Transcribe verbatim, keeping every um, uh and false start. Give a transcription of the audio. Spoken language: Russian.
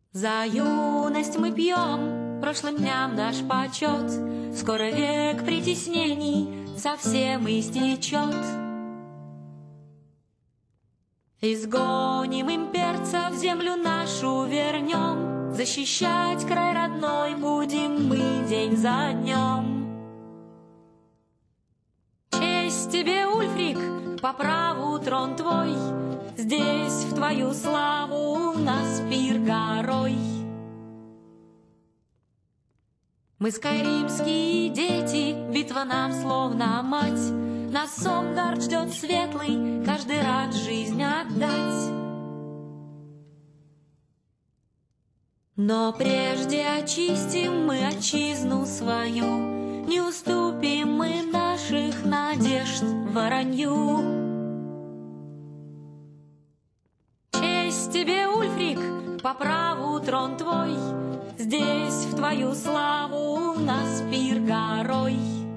За юность мы пьем, прошлым дням наш почет, скоро век притеснений совсем истечет. Изгоним имперца, в землю нашу вернем, защищать край родной будем мы день за днем. Честь тебе, Ульфрик, по праву трон твой, здесь в твою славу у нас пир горой. Мы скайримские дети, битва нам словно мать, нас Сомгард ждет светлый, каждый рад жизнь отдать. Но прежде очистим мы отчизну свою, не уступим мы наших надежд воронью. Честь тебе, Ульфрик, по праву трон твой, здесь в твою славу у нас пир горой.